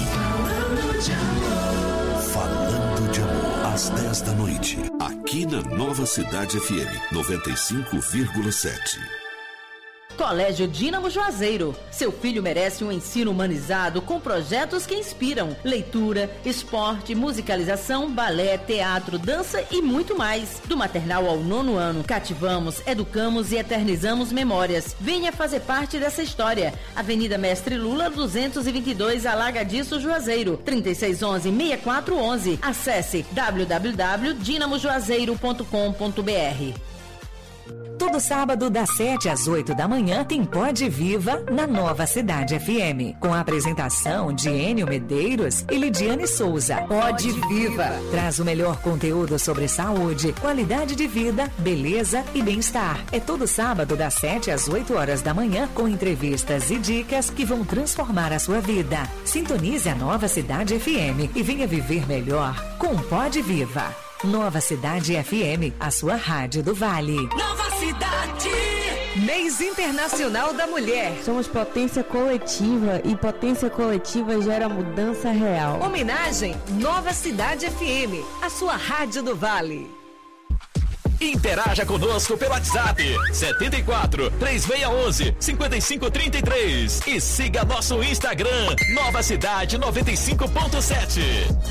Speaker 8: Falando de amor. Às dez da noite. Aqui na Nova Cidade F M noventa e cinco vírgula sete.
Speaker 17: Colégio Dínamo Juazeiro. Seu filho merece um ensino humanizado com projetos que inspiram. Leitura, esporte, musicalização, balé, teatro, dança e muito mais. Do maternal ao nono ano, cativamos, educamos e eternizamos memórias. Venha fazer parte dessa história. Avenida Mestre Lula, duzentos e vinte e dois, Alagadiço, Juazeiro. trinta e seis onze, sessenta e quatro onze. Acesse w w w ponto dinamo juazeiro ponto com ponto b r.
Speaker 18: Todo sábado, das sete às oito da manhã, tem Pode Viva na Nova Cidade F M. Com a apresentação de Enio Medeiros e Lidiane Souza. Pode Viva traz o melhor conteúdo sobre saúde, qualidade de vida, beleza e bem-estar. É todo sábado, das sete às oito horas da manhã, com entrevistas e dicas que vão transformar a sua vida. Sintonize a Nova Cidade F M e venha viver melhor com Pode Viva. Nova Cidade F M, a sua rádio do Vale.
Speaker 9: Nova Cidade.
Speaker 18: Mês Internacional da Mulher.
Speaker 9: Somos potência coletiva e potência coletiva gera mudança real.
Speaker 18: Homenagem Nova Cidade F M, a sua rádio do Vale.
Speaker 11: Interaja conosco pelo WhatsApp setenta e quatro, três seis um, cinco cinco três três e siga nosso Instagram Nova Cidade noventa e cinco ponto sete.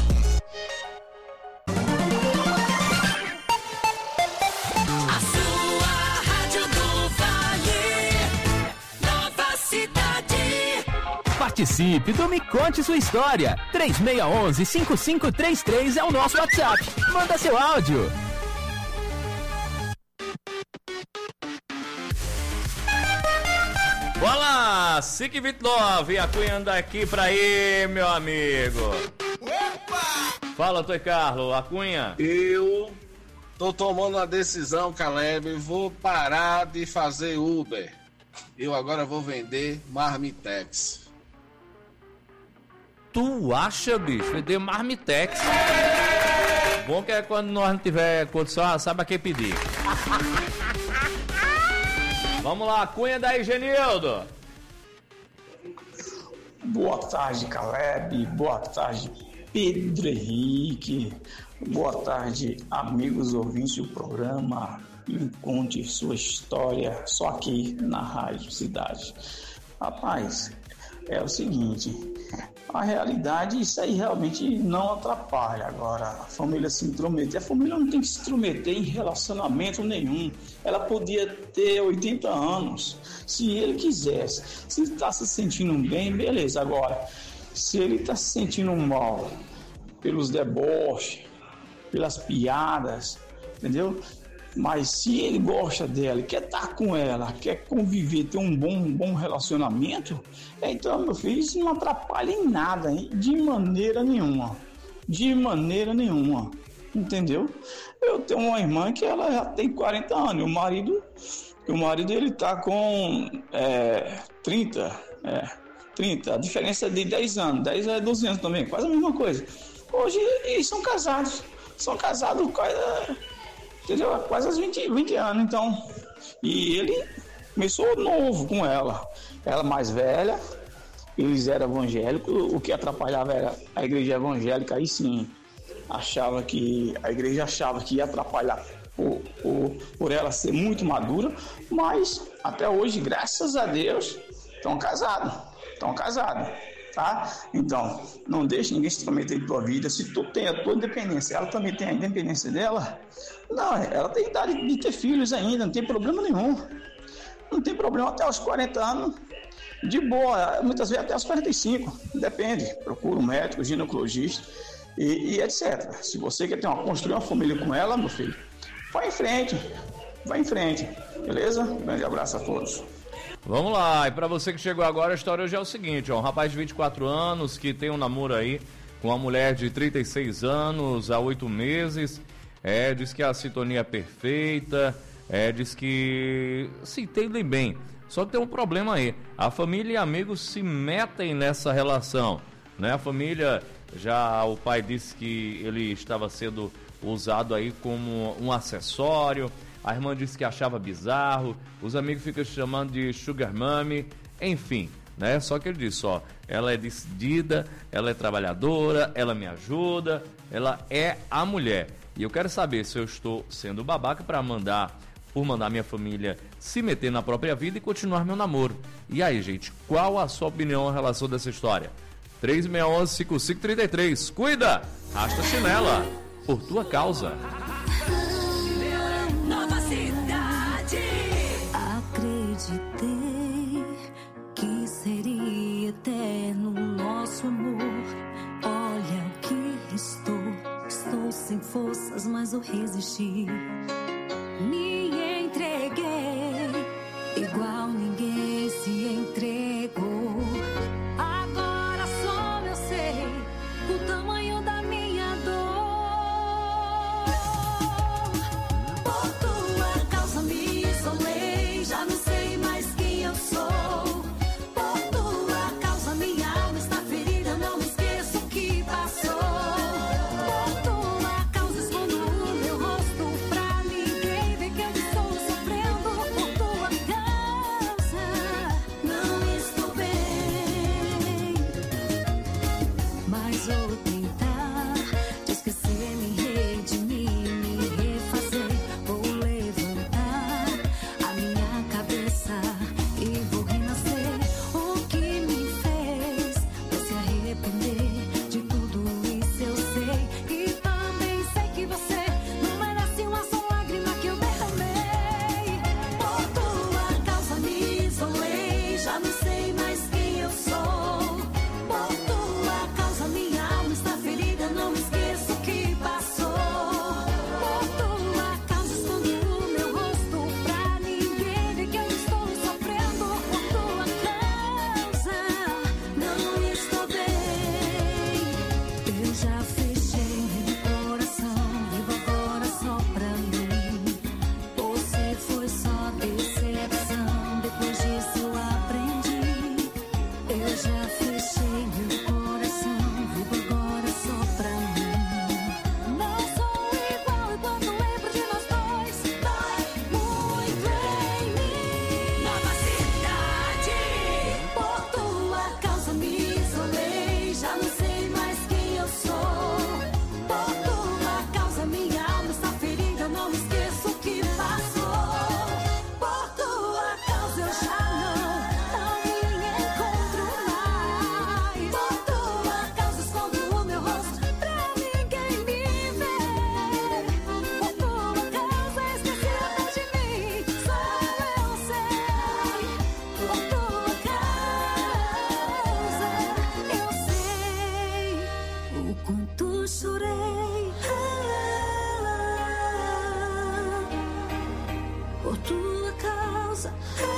Speaker 1: Participe do Me Conte Sua História. três seis um um, cinco cinco três três é o nosso WhatsApp. Manda seu áudio.
Speaker 5: Olá, cinco e vinte e nove, a Cunha anda aqui pra aí, meu amigo. Opa! Fala, Toy Carlos, a Cunha.
Speaker 19: Eu tô tomando uma decisão, Caleb, vou parar de fazer Uber. Eu agora vou vender Marmitex.
Speaker 5: Tu acha, bicho? Vender Marmitex. Bom que é quando nós não tiver condição, sabe a quem pedir. Vamos lá, Cunha daí, Genildo.
Speaker 20: Boa tarde, Caleb. Boa tarde, Pedro Henrique. Boa tarde, amigos ouvintes do programa. Me conte sua história só aqui na Rádio Cidade. Rapaz, é o seguinte, a realidade, isso aí realmente não atrapalha. Agora, a família se intrometer, a família não tem que se intrometer em relacionamento nenhum. Ela podia ter oitenta anos, se ele quisesse. Se ele está se sentindo bem, beleza. Agora, se ele está se sentindo mal pelos deboches, pelas piadas, entendeu? Mas se ele gosta dela, quer estar com ela, quer conviver, ter um bom, um bom relacionamento, então, meu filho, isso não atrapalha em nada, hein? De maneira nenhuma. De maneira nenhuma. Entendeu? Eu tenho uma irmã que ela já tem quarenta anos, o marido, o marido dele tá com é, trinta, é, trinta, a diferença é de dez anos, dez a doze anos também, quase a mesma coisa. Hoje eles são casados, são casados quase, entendeu? Quase aos vinte, vinte anos, então. E ele começou novo com ela, ela mais velha, eles eram evangélicos, o que atrapalhava era a igreja evangélica, aí sim, achava que, a igreja achava que ia atrapalhar por, por, por ela ser muito madura, mas até hoje, graças a Deus, estão casados, estão casados. Tá? Então, não deixe ninguém se intrometer em tua vida. Se tu tem a tua independência, ela também tem a independência dela. Não, ela tem idade de ter filhos ainda, não tem problema nenhum. Não tem problema até os quarenta anos, de boa, muitas vezes até os quarenta e cinco, depende. Procura um médico, ginecologista e, e etcétera. Se você quer ter uma, construir uma família com ela, meu filho, vai em frente, vai em frente, beleza? Um grande abraço a todos.
Speaker 5: Vamos lá, e pra você que chegou agora, a história hoje é o seguinte, ó, um rapaz de vinte e quatro anos que tem um namoro aí com uma mulher de trinta e seis anos há oito meses, é, diz que a sintonia é perfeita, é, diz que se entendem bem, só que tem um problema aí, a família e amigos se metem nessa relação, né, a família, já o pai disse que ele estava sendo usado aí como um acessório. A irmã disse que achava bizarro, os amigos ficam chamando de sugar mommy, enfim, né? Só que ele disse, ó, ela é decidida, ela é trabalhadora, ela me ajuda, ela é a mulher. E eu quero saber se eu estou sendo babaca para mandar por mandar minha família se meter na própria vida e continuar meu namoro. E aí, gente, qual a sua opinião em relação dessa história? três seis um um, cinco cinco três três. Cuida! Rasta chinela. Por tua causa.
Speaker 4: Nova Cidade. Acreditei que seria eterno nosso amor. Olha o que restou. Estou sem forças, mas eu resisti. Me entreguei, igual ninguém se entregou. Agora só eu sei o tamanho da minha dor. Por tua causa me isolei, já não sei mais quem eu sou. Por tua causa minha alma está ferida, não me esqueço o que passou. Por tua causa escondo o meu rosto pra ninguém ver que eu estou sofrendo. Por tua causa não estou bem, mas vou tentar te esquecer, me redimir, me refazer. Vou levantar a minha cabeça e vou renascer. O que me fez vai se arrepender de tudo isso, eu sei. E também sei que você não merece uma só lágrima que eu derramei. Por tua causa me isolei, já não sei mais quem eu sou. Por tua causa minha alma está ferida, não esqueço o que passou. Por tua causa escondo o meu rosto pra ninguém ver que eu estou sofrendo. Por tua causa não estou bem. Eu já fechei meu coração, vivo agora só pra mim. Você foi só decepção, depois disso eu aprendi. Eu já fechei meu coração, vivo agora só pra mim. Não sou igual e quando lembro de nós dois, dói muito em mim. Nova Cidade. Por tua causa me isolei, já não sei mais quem eu sou. Por tua causa minha alma está ferida, não me esqueço o que passou. Por tua causa eu já não, não me encontro mais. Por tua causa escondo o meu rosto pra ninguém me ver. Por tua causa esqueci até de mim, só eu sei. Por tua causa eu sei o quanto chorei. Por tua causa,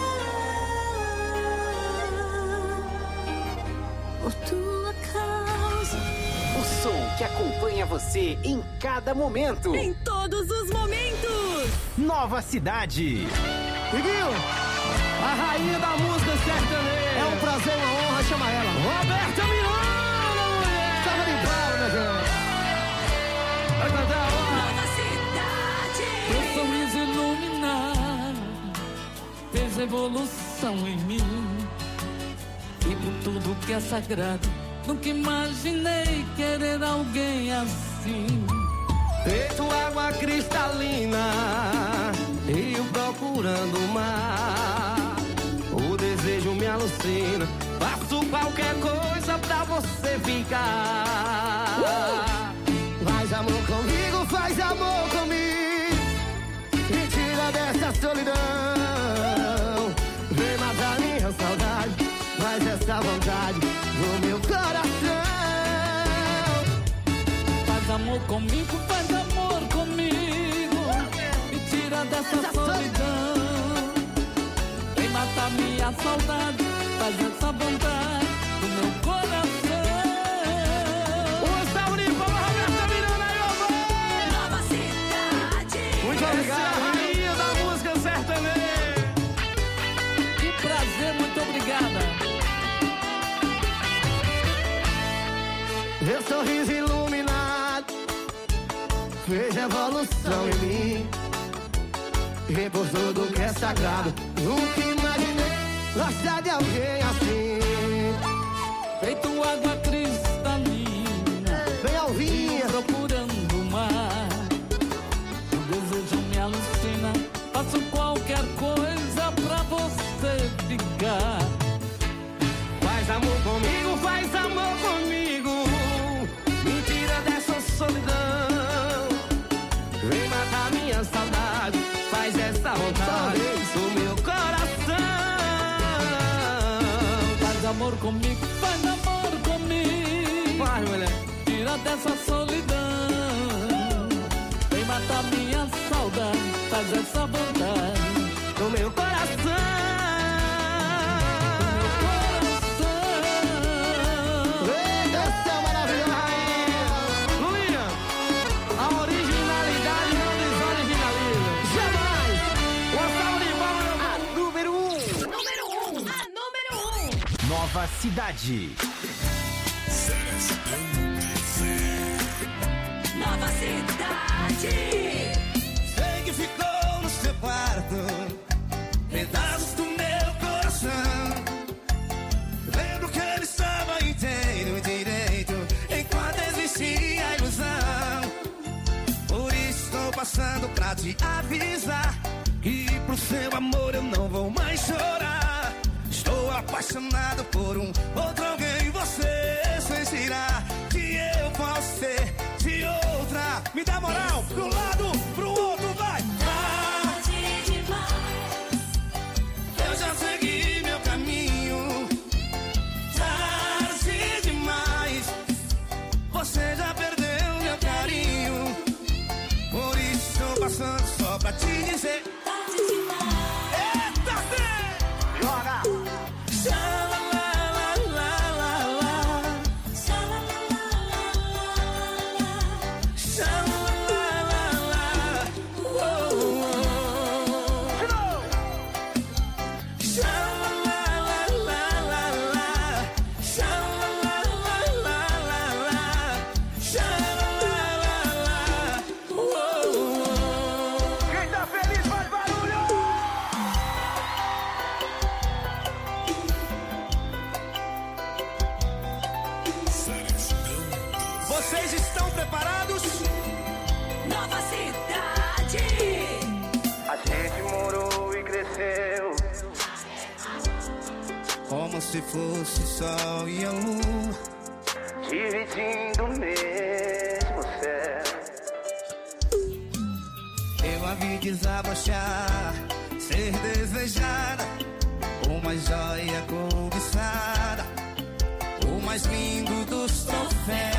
Speaker 4: por tua causa.
Speaker 15: O som que acompanha você em cada momento.
Speaker 16: Em todos os momentos.
Speaker 15: Nova Cidade.
Speaker 6: Seguiu? A rainha da música sertaneja. É um prazer, uma honra chamar ela. Roberta Miranda, mulher. Salva de palmas, meu gente. Vai cantar, ó.
Speaker 4: Nova Cidade.
Speaker 21: Teu sorriso iluminado fez evolução em mim. E por tudo que é sagrado, nunca imaginei querer alguém assim.
Speaker 6: Feito água cristalina, eu procurando o mar. O desejo me alucina, faço qualquer coisa pra você ficar. Uh! Faz amor comigo, faz amor comigo. Me tira dessa solidão. Vem matar minha saudade, faz essa vontade do meu coração.
Speaker 21: Faz amor comigo, faz amor comigo. Me tira dessa solidão. Vem matar minha saudade, faz essa vontade do meu coração.
Speaker 6: Um salve de palmas, Roberta Miranda aí, ó.
Speaker 4: Nova Cidade.
Speaker 6: Muito obrigado. Essa é a rainha da música sertaneja.
Speaker 21: Que prazer, muito obrigada.
Speaker 6: Meu sorriso iluminado fez evolução em mim. E por tudo que é sagrado, nunca imaginei gostar de alguém assim.
Speaker 21: Feito água cristalina,
Speaker 6: bem alvinha,
Speaker 21: procurando o mar. O desejo me alucina, faço comigo, faz amor comigo.
Speaker 7: Vai, mulher.
Speaker 21: Tira dessa solidão. Vem matar minha saudade, faz essa vontade
Speaker 7: No meu coração.
Speaker 1: Nova Cidade.
Speaker 2: Nova Cidade.
Speaker 3: Sei que ficou no seu quarto pedaços do meu coração. Lembro que ele estava inteiro direito enquanto existia a ilusão. Por isso estou passando pra te avisar que pro seu amor eu não vou mais chorar. Estou apaixonado por um outro alguém. Você sentirá que eu posso ser de outra. Me dá moral, pro lado, pro outro, vai. Tarde demais. Eu já segui meu caminho. Tarde demais. Você já perdeu meu carinho. Por isso estou passando só pra te dizer. Tarde demais. Eita, Zé! Joga! Vocês estão preparados?
Speaker 2: Nova Cidade.
Speaker 3: A gente morou e cresceu como se fosse sol e a lua, dividindo o mesmo céu. Eu a vi desabrochar, ser desejada, uma joia cobiçada, o mais lindo dos troféus.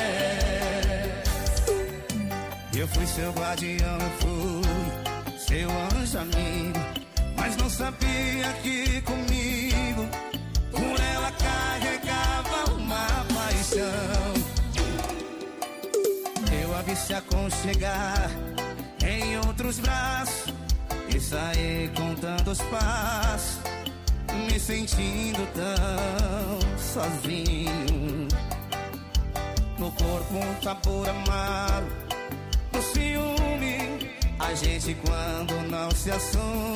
Speaker 3: Eu fui seu guardião, eu fui seu anjo amigo, mas não sabia que comigo por ela carregava uma paixão. Eu a vi se aconchegar em outros braços e sair contando os passos, me sentindo tão sozinho. No corpo um sabor amargo, no ciúme, a gente quando não se assume.